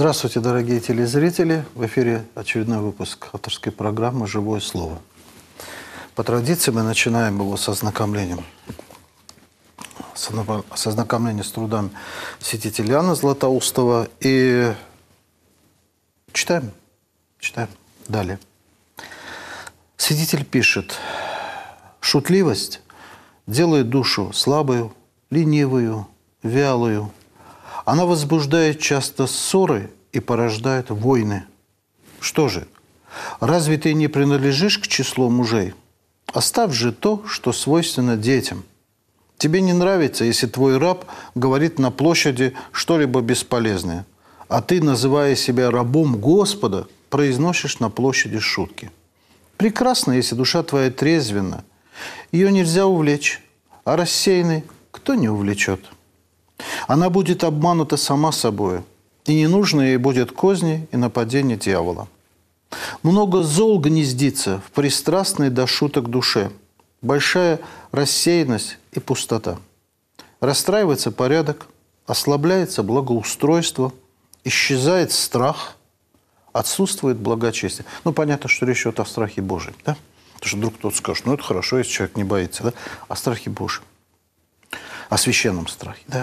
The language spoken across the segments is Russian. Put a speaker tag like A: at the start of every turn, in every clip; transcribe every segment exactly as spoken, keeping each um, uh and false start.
A: Здравствуйте, дорогие телезрители! В эфире очередной выпуск авторской программы «Живое слово». По традиции мы начинаем его с ознакомлением, с ознакомления с трудами святителя Иоанна Златоустова. И читаем, читаем далее. Святитель пишет: «Шутливость делает душу слабую, ленивую, вялую. Она возбуждает часто ссоры и порождает войны. Что же, разве ты не принадлежишь к числу мужей? Оставь же то, что свойственно детям. Тебе не нравится, если твой раб говорит на площади что-либо бесполезное, а ты, называя себя рабом Господа, произносишь на площади шутки. Прекрасно, если душа твоя трезвенна. Ее нельзя увлечь, а рассеянный кто не увлечет? Она будет обманута сама собой, и не нужно ей будет козни и нападения дьявола. Много зол гнездится в пристрастной до шуток душе, большая рассеянность и пустота. Расстраивается порядок, ослабляется благоустройство, исчезает страх, отсутствует благочестие». Ну, понятно, что речь идет о страхе Божьем, да? Потому что вдруг кто-то скажет: ну, это хорошо, если человек не боится, да? О страхе Божьем, о священном страхе, да?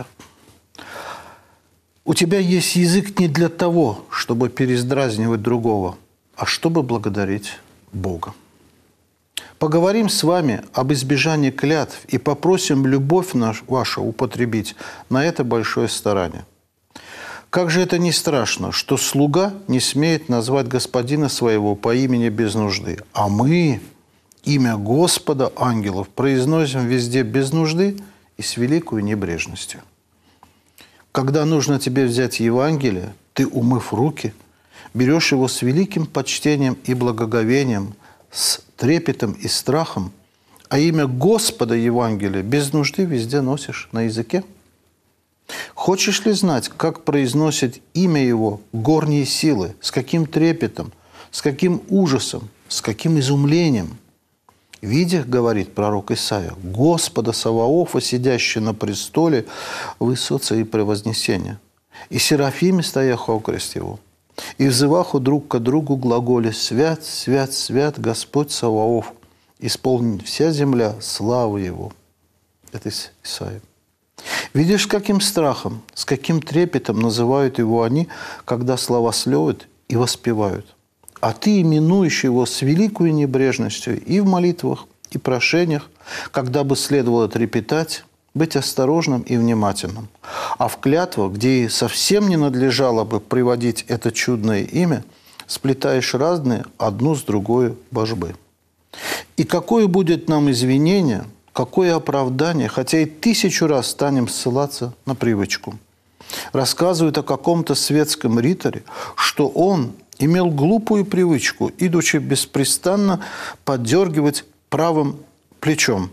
A: У тебя есть язык не для того, чтобы передразнивать другого, а чтобы благодарить Бога. Поговорим с вами об избежании клятв и попросим любовь нашу, вашу употребить на это большое старание. Как же это не страшно, что слуга не смеет назвать господина своего по имени без нужды, а мы имя Господа ангелов произносим везде без нужды и с великой небрежностью. Когда нужно тебе взять Евангелие, ты, умыв руки, берешь его с великим почтением и благоговением, с трепетом и страхом, а имя Господа Евангелия без нужды везде носишь на языке. Хочешь ли знать, как произносят имя его горние силы, с каким трепетом, с каким ужасом, с каким изумлением? «Видя, — говорит пророк Исаия, — Господа Саваофа, сидящего на престоле, высоца и превознесения, и серафими стояху окрест его, и взываху друг к другу глаголе: свят, свят, свят Господь Саваоф, исполнит вся земля славы его». Это из Исаии. Видишь, с каким страхом, с каким трепетом называют его они, когда славословят и воспевают. А ты, именующий его с великой небрежностью и в молитвах, и прошениях, когда бы следовало трепетать, быть осторожным и внимательным. А в клятвах, где и совсем не надлежало бы приводить это чудное имя, сплетаешь разные одну с другой божбы. И какое будет нам извинение, какое оправдание, хотя и тысячу раз станем ссылаться на привычку. Рассказывают о каком-то светском риторе, что он имел глупую привычку, идучи беспрестанно поддергивать правым плечом.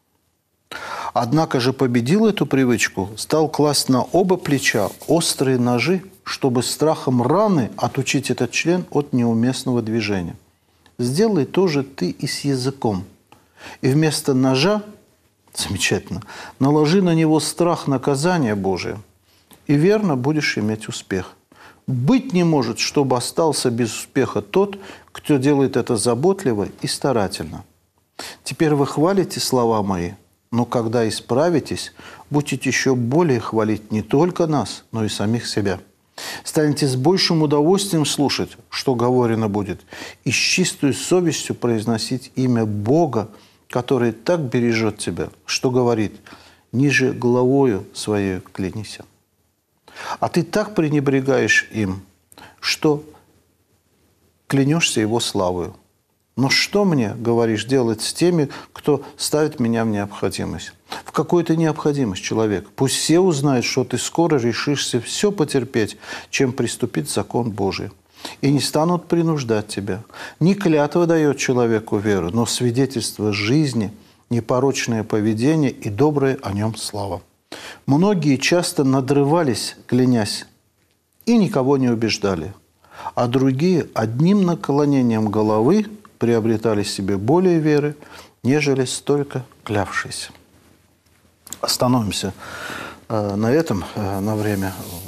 A: Однако же победил эту привычку, стал класть на оба плеча острые ножи, чтобы страхом раны отучить этот член от неуместного движения. Сделай то же ты и с языком. И вместо ножа, замечательно, наложи на него страх наказания Божия, и верно будешь иметь успех. Быть не может, чтобы остался без успеха тот, кто делает это заботливо и старательно. Теперь вы хвалите слова мои, но когда исправитесь, будете еще более хвалить не только нас, но и самих себя. Станете с большим удовольствием слушать, что говорено будет, и с чистой совестью произносить имя Бога, который так бережет тебя, что говорит: ниже головою своей клянися. А ты так пренебрегаешь им, что клянешься его славою. Но что мне, говоришь, делать с теми, кто ставит меня в необходимость? В какую-то необходимость, человек. Пусть все узнают, что ты скоро решишься все потерпеть, чем приступить закон Божий. И не станут принуждать тебя. Не клятва дает человеку веру, но свидетельство жизни, непорочное поведение и добрая о нем слава. Многие часто надрывались, клянясь, и никого не убеждали, а другие одним наклонением головы приобретали себе более веры, нежели столько клявшись. Остановимся на этом на время.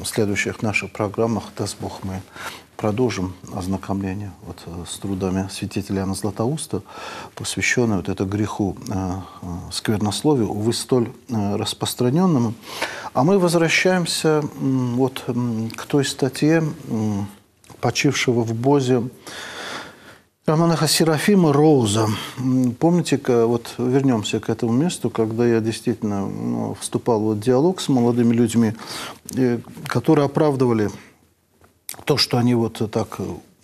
A: в следующих наших программах, даст Бог, мы продолжим ознакомление вот с трудами святителя Иоанна Златоуста, посвященным вот этому греху э, сквернословию, увы, столь э, распространенному. А мы возвращаемся э, вот, э, к той статье э, почившего в Бозе романаха Серафима Роуза. Помните, вот вернемся к этому месту, когда я действительно ну, вступал в диалог с молодыми людьми, которые оправдывали то, что они вот так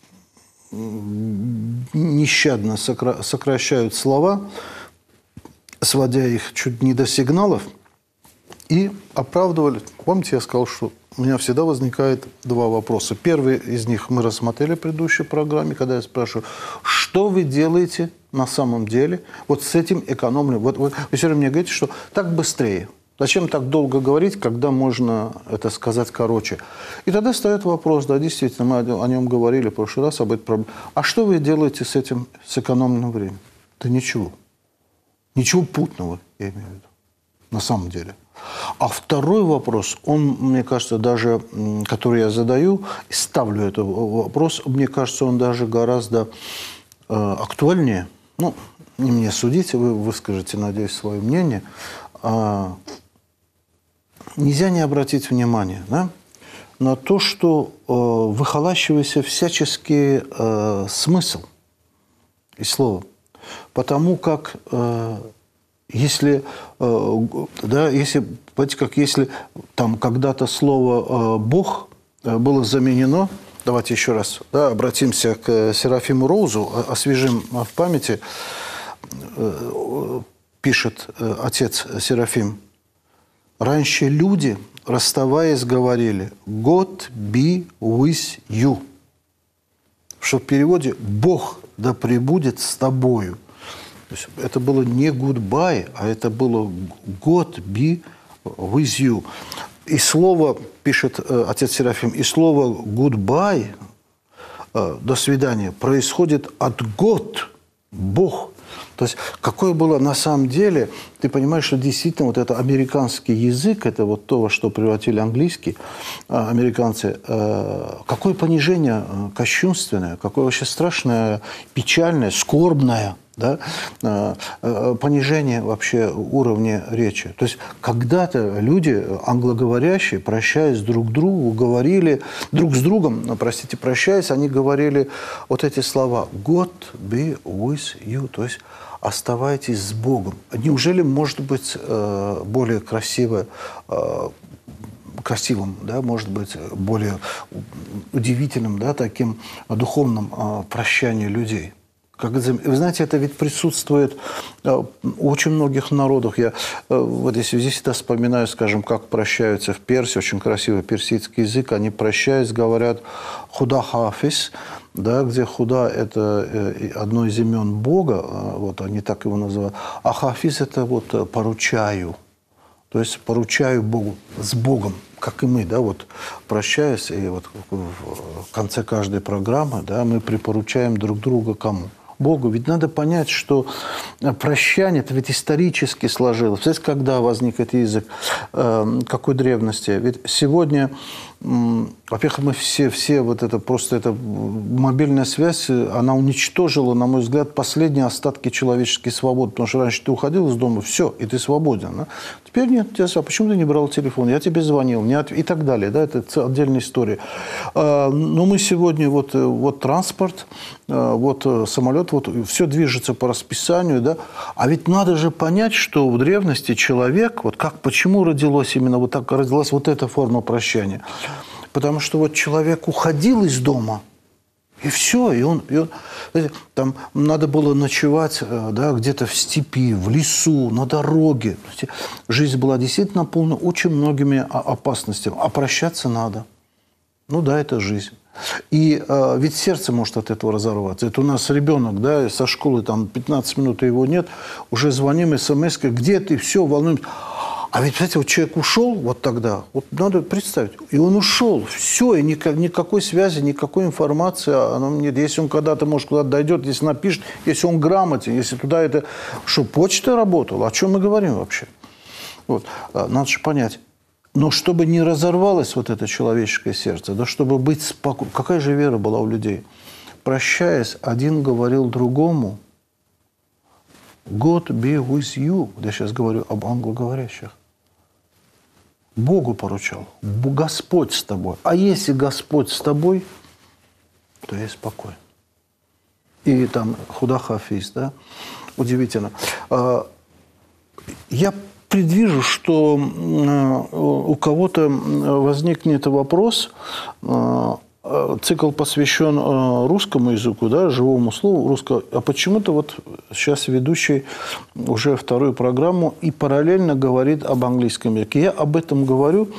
A: нещадно сокращают слова, сводя их чуть не до сигналов, и оправдывали. Помните, я сказал, что у меня всегда возникает два вопроса. Первый из них мы рассмотрели в предыдущей программе, когда я спрашиваю, что вы делаете на самом деле вот с этим экономным? Вот вы, вы все время мне говорите, что так быстрее. Зачем так долго говорить, когда можно это сказать короче? И тогда встает вопрос, да, действительно, мы о нем говорили в прошлый раз, об этой проблеме. А что вы делаете с этим сэкономленным временем? Да ничего. Ничего путного, я имею в виду, на самом деле. А второй вопрос, он, мне кажется, даже, который я задаю, ставлю этот вопрос, мне кажется, он даже гораздо э, актуальнее. Ну, не мне судить, вы выскажете, надеюсь, свое мнение. А, нельзя не обратить внимание, да, на то, что э, выхолащивается всяческий э, смысл и слово. Потому как... Э, Если, да, если, понимаете, как если там когда-то слово «Бог» было заменено, давайте еще раз да, обратимся к Серафиму Роузу, освежим в памяти, пишет отец Серафим, раньше люди, расставаясь, говорили «God be with you», что в переводе «Бог да пребудет с тобою». То есть это было не goodbye, а это было God be with you. И слово, пишет э, отец Серафим, и слово goodbye, э, до свидания, происходит от God, Бог. То есть какое было на самом деле, ты понимаешь, что действительно вот это американский язык, это вот то, во что превратили английский э, американцы, э, какое понижение э, кощунственное, какое вообще страшное, печальное, скорбное. Да, понижение вообще уровня речи. То есть когда-то люди, англоговорящие, прощаясь друг к другу, говорили друг с другом, простите, прощаясь, они говорили вот эти слова «God be with you», то есть «оставайтесь с Богом». Неужели может быть более красивое, красивым, да, может быть, более удивительным, да, таким духовным прощанием людей? Как, вы знаете, это ведь присутствует у очень многих народов. Я в этой связи всегда вспоминаю, скажем, как прощаются в Персии, очень красивый персидский язык, они прощаясь, говорят «худа хафис», да, где «худа» – это одно из имен Бога, вот они так его называют, а «хафиз» – это вот «поручаю». То есть поручаю Богу, с Богом, как и мы, да, вот прощаясь, и вот в конце каждой программы, да, мы припоручаем друг друга кому? Богу. Ведь надо понять, что прощание, это ведь исторически сложилось. Знаете, когда возник этот язык? Э, какой древности? Ведь сегодня, э, во-первых, мы все, все вот это просто, эта мобильная связь, она уничтожила, на мой взгляд, последние остатки человеческой свободы. Потому что раньше ты уходил из дома, все, и ты свободен. Да? Теперь нет, а почему ты не брал телефон? Я тебе звонил, не от... и так далее. Да? Это отдельная история. Э, но мы сегодня, вот, вот транспорт, э, вот самолет, вот все движется по расписанию, да. А ведь надо же понять, что в древности человек, вот как, почему родилось именно вот так, родилась вот эта форма прощания. Потому что вот человек уходил из дома, и все, и он, и он знаете, там надо было ночевать, да, где-то в степи, в лесу, на дороге. Жизнь была действительно полна очень многими опасностями, а прощаться надо. Ну да, это жизнь. И э, ведь сердце может от этого разорваться. Это у нас ребенок, да, со школы там пятнадцать минут, его нет, уже звоним, смс, где ты, все, волнуемся. А ведь, знаете, вот человек ушел вот тогда, вот надо представить, и он ушел, все, и никак, никакой связи, никакой информации, оно нет. Если он когда-то, может, куда-то дойдет, если напишет, если он грамотен, если туда это... Что, почта работала? О чем мы говорим вообще? Вот, надо же понять. Но чтобы не разорвалось вот это человеческое сердце, да, чтобы быть спокойным. Какая же вера была у людей? Прощаясь, один говорил другому: God be with you. Я сейчас говорю об англоговорящих. Богу поручал. Господь с тобой. А если Господь с тобой, то есть спокойно. И там худа хафиз, да? Удивительно. Я предвижу, что у кого-то возникнет вопрос. Цикл посвящен русскому языку, да, живому слову русского. А почему-то вот сейчас ведущий уже вторую программу и параллельно говорит об английском языке. Я об этом говорю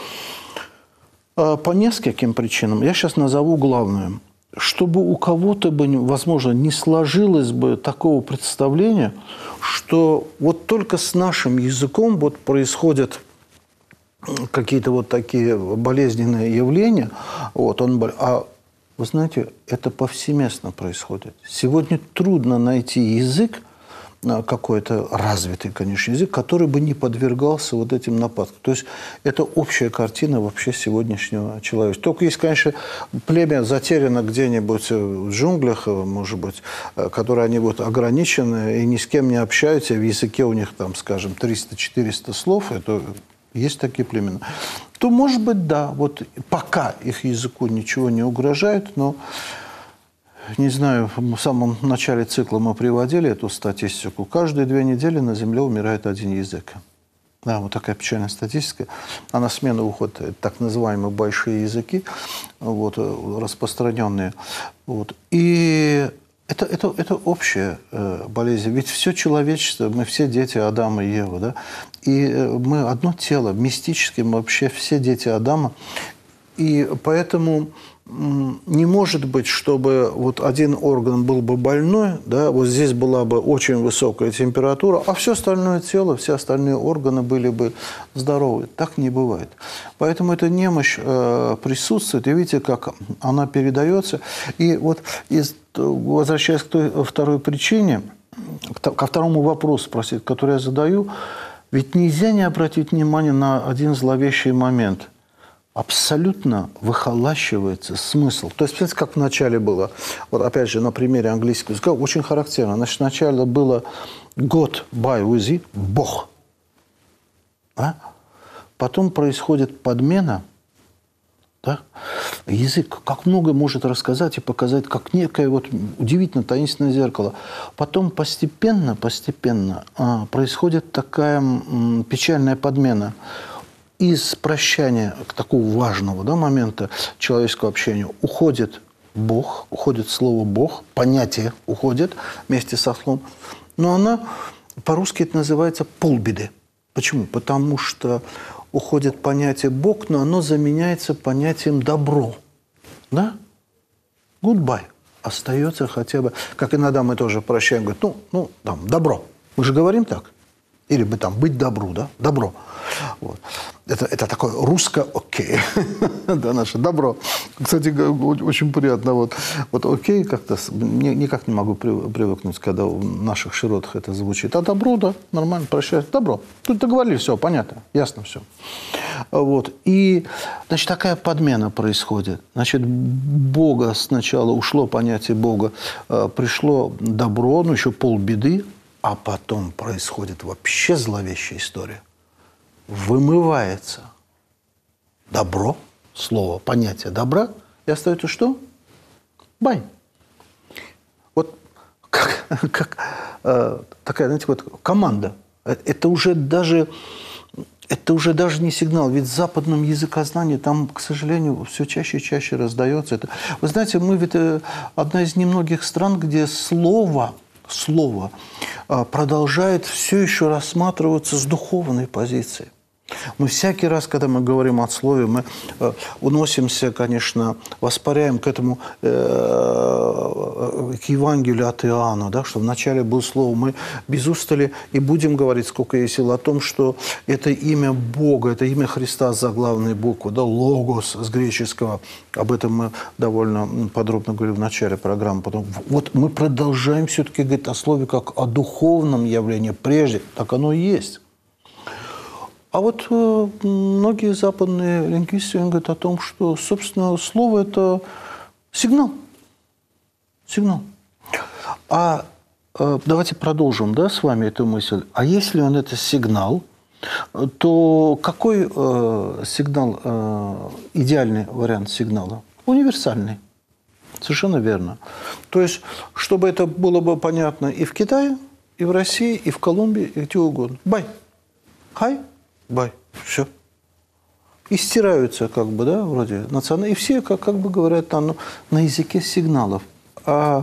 A: по нескольким причинам. Я сейчас назову главную. Чтобы у кого-то бы, возможно, не сложилось бы такого представления, что вот только с нашим языком вот происходят какие-то вот такие болезненные явления. Вот он, а вы знаете, это повсеместно происходит. Сегодня трудно найти язык, какой-то развитый, конечно, язык, который бы не подвергался вот этим нападкам. То есть это общая картина вообще сегодняшнего человека. Только есть, конечно, племя затеряно где-нибудь в джунглях, может быть, которые они вот ограничены и ни с кем не общаются, в языке у них там, скажем, триста-четыреста слов, это есть такие племена, то, может быть, да, вот пока их языку ничего не угрожает, но не знаю, в самом начале цикла мы приводили эту статистику. Каждые две недели на Земле умирает один язык. Да, вот такая печальная статистика. А на смену уходят так называемые большие языки, вот, распространенные. Вот. И это, это, это общая э, болезнь. Ведь все человечество, мы все дети Адама и Евы. Да? И мы одно тело, мистически мы вообще все дети Адама. И поэтому не может быть, чтобы вот один орган был бы больной, да, вот здесь была бы очень высокая температура, а все остальное тело, все остальные органы были бы здоровы. Так не бывает. Поэтому эта немощь э, присутствует, и видите, как она передается. И вот, из, возвращаясь к той второй причине, ко второму вопросу, простите, который я задаю, ведь нельзя не обратить внимание на один зловещий момент – абсолютно выхолащивается смысл. То есть, смотрите, как вначале было, вот опять же, на примере английского языка, очень характерно. Значит, вначале было God by with you, Бог. А? Потом происходит подмена. Да? Язык, как много может рассказать и показать, как некое вот удивительно таинственное зеркало. Потом постепенно, постепенно а, происходит такая м, печальная подмена. Из прощания к такого важного, да, момента человеческого общения уходит Бог, уходит слово Бог, понятие уходит вместе со словом. Но она, по-русски это называется полбеды. Почему? Потому что уходит понятие Бог, но оно заменяется понятием добро. Да? Goodbye. Остается хотя бы, как иногда мы тоже прощаем, говорят, ну, ну, там, добро. Мы же говорим так. Или бы там быть добру, да? Добро. Вот. Это, это такое русское окей. Да, наше добро. Кстати, очень приятно. Вот, вот окей как-то никак не могу привыкнуть, когда в наших широтах это звучит. А добро, да, нормально, прощай. Добро. Тут договорились, все, понятно, ясно все. Вот. И, значит, такая подмена происходит. Значит, Бога сначала ушло понятие Бога, пришло добро, ну еще полбеды. А потом происходит вообще зловещая история. Вымывается добро, слово, понятие добра, и остается что? Бай. Вот как, как э, такая, знаете, вот команда. Это уже даже, это уже даже не сигнал. Ведь в западном языкознании там, к сожалению, все чаще и чаще раздается. Это, вы знаете, мы ведь э, одна из немногих стран, где слово... Слово продолжает все еще рассматриваться с духовной позиции. Мы всякий раз, когда мы говорим о слове, мы уносимся, конечно, воспаряем к этому, к Евангелию от Иоанна, да, что вначале было слово. Мы без устали и будем говорить, сколько есть сил, о том, что это имя Бога, это имя Христа за главные буквы, да, логос с греческого. Об этом мы довольно подробно говорили в начале программы. Потом, вот мы продолжаем все-таки говорить о слове как о духовном явлении прежде. Так оно и есть. А вот э, многие западные лингвисты говорят о том, что, собственно, слово – это сигнал. Сигнал. А э, давайте продолжим, да, с вами эту мысль. А если он это сигнал, то какой э, сигнал, э, идеальный вариант сигнала? Универсальный. Совершенно верно. То есть, чтобы это было бы понятно и в Китае, и в России, и в Колумбии, и где угодно. Бай. Хай. Бай. Все. И стираются, как бы, да, вроде национальные. И все, как, как бы говорят, там, ну, на языке сигналов. А,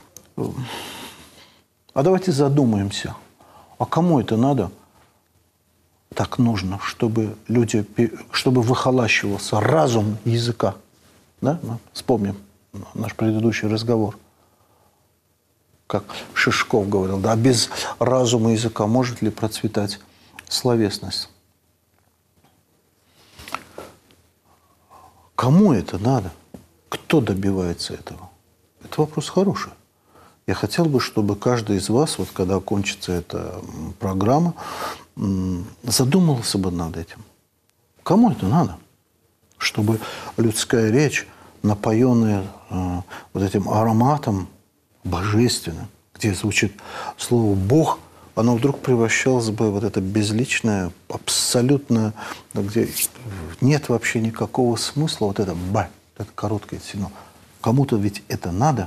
A: а давайте задумаемся. А кому это надо? Так нужно, чтобы люди, чтобы выхолащивался разум языка. Да? Ну, вспомним наш предыдущий разговор. Как Шишков говорил, да, без разума языка может ли процветать словесность? Кому это надо? Кто добивается этого? Это вопрос хороший. Я хотел бы, чтобы каждый из вас, вот когда кончится эта программа, задумался бы над этим. Кому это надо? Чтобы людская речь, напоенная э, вот этим ароматом божественным, где звучит слово «Бог», оно вдруг превращалось бы в вот это безличное, абсолютно, где нет вообще никакого смысла, вот это «ба», это короткое сигнал. Кому-то ведь это надо.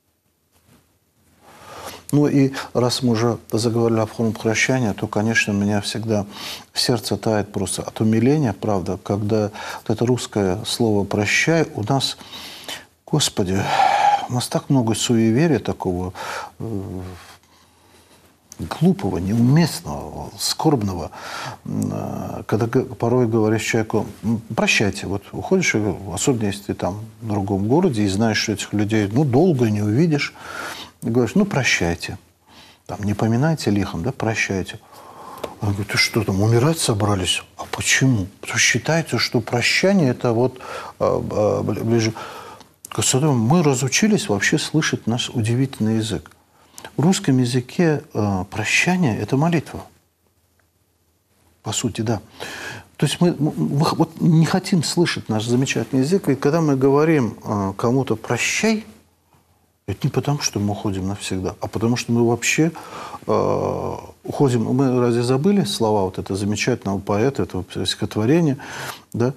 A: Ну и раз мы уже заговорили о форме прощания, то, конечно, у меня всегда сердце тает просто от умиления, правда, когда вот это русское слово «прощай» у нас, Господи, у нас так много суеверия такого э, глупого, неуместного, скорбного, э, когда порой говоришь человеку «прощайте», вот уходишь, особенно если ты там в другом городе и знаешь, что этих людей ну, долго не увидишь, и говоришь, ну, прощайте. Там, не поминайте лихом, да, прощайте. Он говорит, ты что там, умирать собрались? А почему? Потому что считается, что прощание это вот а, а, ближе. Мы разучились вообще слышать наш удивительный язык. В русском языке а, прощание – это молитва. По сути, да. То есть мы, мы вот не хотим слышать наш замечательный язык, и когда мы говорим а, кому-то «прощай», это не потому, что мы уходим навсегда, а потому, что мы вообще э, уходим... Мы разве забыли слова вот этого замечательного поэта, этого стихотворения? Да?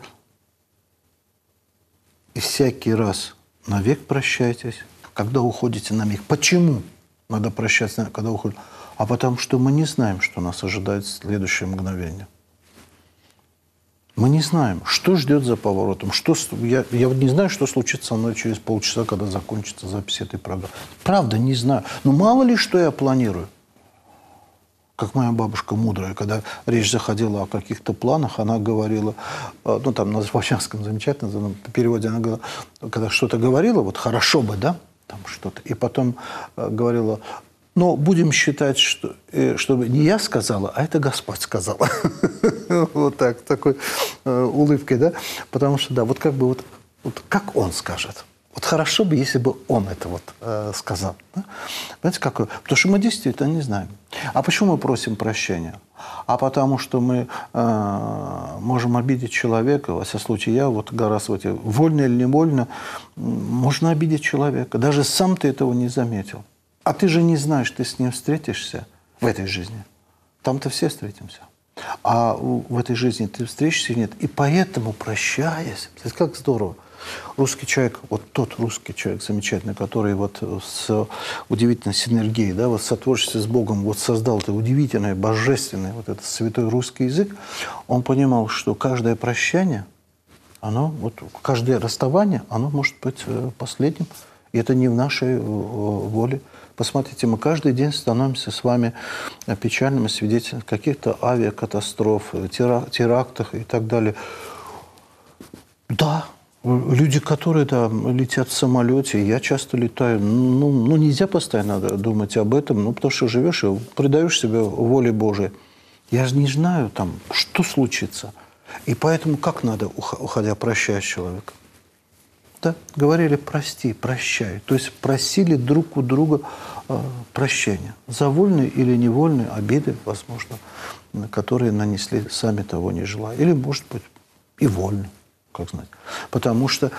A: И всякий раз навек прощайтесь, когда уходите на миг. Почему надо прощаться, когда уходим? А потому, что мы не знаем, что нас ожидает в следующее мгновение. Мы не знаем, что ждет за поворотом. Что, я, я не знаю, что случится со мной через полчаса, когда закончится запись этой программы. Правда, не знаю. Но мало ли, что я планирую. Как моя бабушка мудрая, когда речь заходила о каких-то планах, она говорила, ну, там, на азербайджанском замечательном переводе, она говорила, когда что-то говорила, вот хорошо бы, да, там что-то, и потом говорила, но будем считать, что чтобы не я сказала, а это Господь сказал. Вот так, такой улыбкой, да? Потому что, да, вот как бы вот, вот как он скажет. Вот хорошо бы, если бы он это вот э, сказал. Да? Понимаете, какое? Потому что мы действительно не знаем. А почему мы просим прощения? А потому что мы э, можем обидеть человека. Во всяком случае, я вот гораздо вот, вольно или невольно, можно обидеть человека. Даже сам ты этого не заметил. А ты же не знаешь, ты с ним встретишься в этой жизни. Там-то все встретимся. А в этой жизни ты встретишься или нет. И поэтому, прощаясь, как здорово. Русский человек, вот тот русский человек замечательный, который вот с удивительной синергией, да, вот в сотворчестве с Богом вот создал это удивительное, божественное, вот этот святой русский язык, он понимал, что каждое прощание, оно, вот каждое расставание, оно может быть последним. И это не в нашей воле. Посмотрите, мы каждый день становимся с вами печальными свидетелями каких-то авиакатастроф, терактах и так далее. Да, люди, которые да, летят в самолете, я часто летаю, ну, ну нельзя постоянно думать об этом, ну, потому что живешь и предаешь себя воле Божией. Я же не знаю, там, что случится. И поэтому как надо, уходя, прощать человека? Да, говорили «прости», «прощай». То есть просили друг у друга э, прощения за вольные или невольные обиды, возможно, которые нанесли, сами того не желая. Или, может быть, и вольно, как знать. Потому что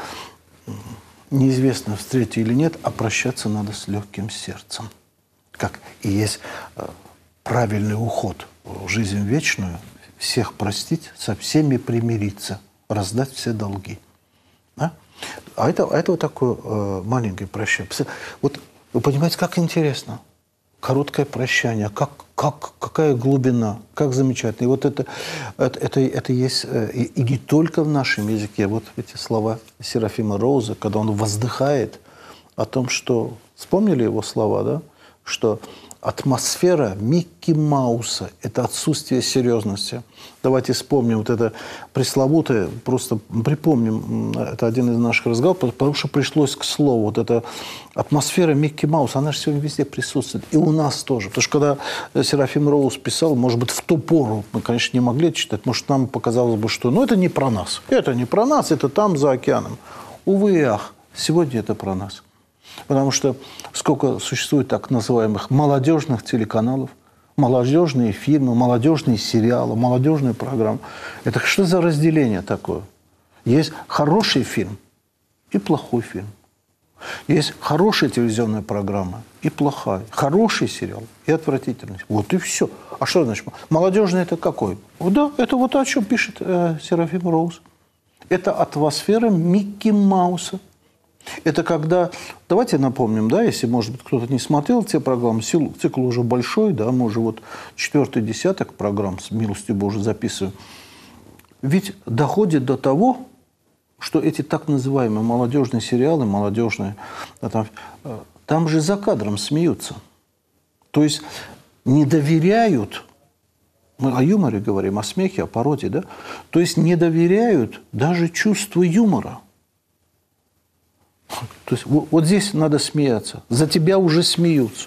A: неизвестно, встретить или нет, а прощаться надо с легким сердцем. Как и есть э, правильный уход в жизнь вечную, всех простить, со всеми примириться, раздать все долги. Да? А это, а это вот такое э, маленькое прощание. Вот вы понимаете, как интересно. Короткое прощание, как, как, какая глубина, как замечательно. И вот это, это, это, это есть э, и, и не только в нашем языке. Вот эти слова Серафима Роуза, когда он воздыхает о том, что... Вспомнили его слова, да? Что атмосфера Микки Мауса – это отсутствие серьезности. Давайте вспомним вот это пресловутое, просто припомним, это один из наших разговоров, потому что пришлось к слову. Вот эта атмосфера Микки Мауса, она же сегодня везде присутствует. И у нас тоже. Потому что когда Серафим Роуз писал, может быть, в ту пору, мы, конечно, не могли читать, может, нам показалось бы, что ну, это не про нас. Это не про нас, это там, за океаном. Увы и ах, сегодня это про нас. Потому что сколько существует так называемых молодежных телеканалов, молодежные фильмы, молодежные сериалы, молодежные программы. Это что за разделение такое? Есть хороший фильм и плохой фильм. Есть хорошая телевизионная программа и плохая. Хороший сериал и отвратительный. Вот и все. А что значит? Молодежный это какой? Да, это вот о чем пишет э, Серафим Роуз. Это атмосфера Микки Мауса. Это когда, давайте напомним, да, если, может быть, кто-то не смотрел те программы, цикл уже большой, да, мы уже вот четвертый десяток программ, с милостью Божией, записываем. Ведь доходит до того, что эти так называемые молодежные сериалы, молодежные, да, там, там же за кадром смеются. То есть не доверяют, мы о юморе говорим, о смехе, о пародии, да, то есть не доверяют даже чувству юмора. То есть вот, вот здесь надо смеяться. За тебя уже смеются.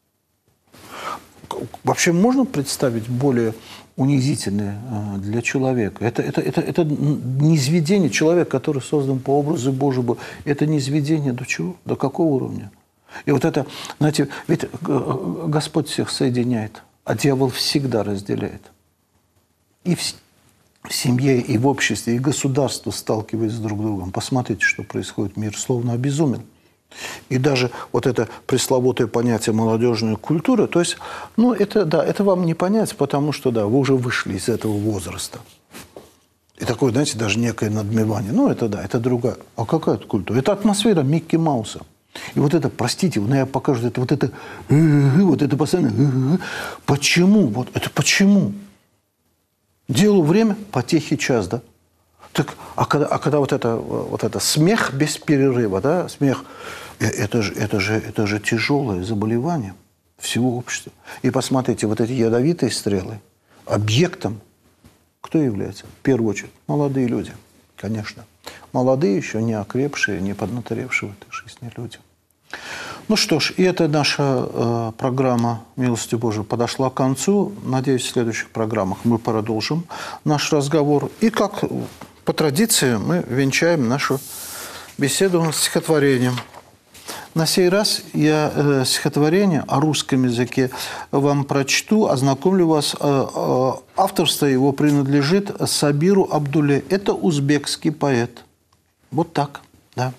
A: Вообще можно представить более унизительное для человека? Это, это, это, это низведение человека, который создан по образу Божьему. Это низведение до чего? До какого уровня? И вот это, знаете, ведь Господь всех соединяет, а дьявол всегда разделяет. И в В семье и в обществе, и государство сталкиваются друг с другом. Посмотрите, что происходит. Мир словно обезумел. И даже вот это пресловутое понятие молодежная культура, то есть, ну, это, да, это вам не понять, потому что, да, вы уже вышли из этого возраста. И такое, знаете, даже некое надмевание. Ну, это да, это другая. А какая это культура? Это атмосфера Микки Мауса. И вот это, простите, ну, я покажу, это вот это, вот это постоянно, почему? Вот это почему? Делу время, потехи час, да? Так, а когда, а когда вот, это, вот это смех без перерыва, да, смех, это же, это, же, это же тяжелое заболевание всего общества. И посмотрите, вот эти ядовитые стрелы, объектом кто является? В первую очередь, молодые люди, конечно. Молодые, еще не окрепшие, не поднаторевшие в этой жизни люди. Ну что ж, и эта наша э, программа «Милостью Божией» подошла к концу. Надеюсь, в следующих программах мы продолжим наш разговор. И как по традиции мы венчаем нашу беседу стихотворением. На сей раз я э, стихотворение о русском языке вам прочту, ознакомлю вас. Э, э, авторство его принадлежит Сабиру Абдулле. Это узбекский поэт. Вот так, да.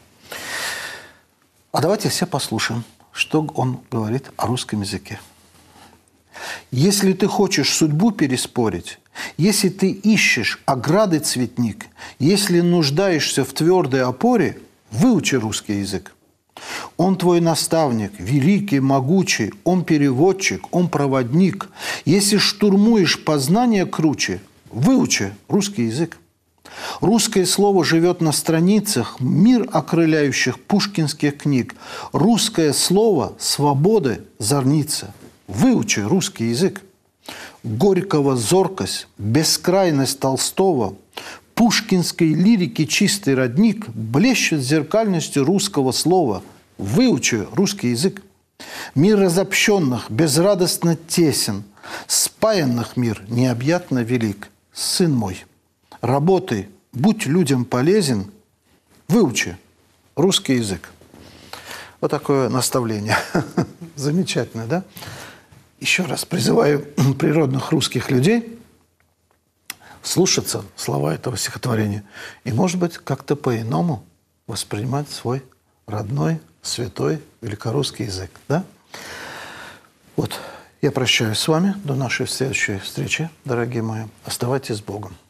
A: А давайте все послушаем, что он говорит о русском языке. Если ты хочешь судьбу переспорить, если ты ищешь ограды цветник, если нуждаешься в твердой опоре, выучи русский язык. Он твой наставник, великий, могучий, он переводчик, он проводник. Если штурмуешь познание круче, выучи русский язык. Русское слово живет на страницах мир окрыляющих пушкинских книг. Русское слово свободы зорница. Выучи русский язык. Горького зоркость, бескрайность Толстого, пушкинской лирики чистый родник блещет зеркальностью русского слова. Выучи русский язык. Мир разобщенных безрадостно тесен, спаянных мир необъятно велик. Сын мой, работай, будь людям полезен, выучи русский язык. Вот такое наставление. Замечательно, да? Еще раз призываю природных русских людей слушаться слова этого стихотворения и, может быть, как-то по-иному воспринимать свой родной, святой, великорусский язык. Да? Вот. Я прощаюсь с вами. До нашей следующей встречи, дорогие мои. Оставайтесь с Богом.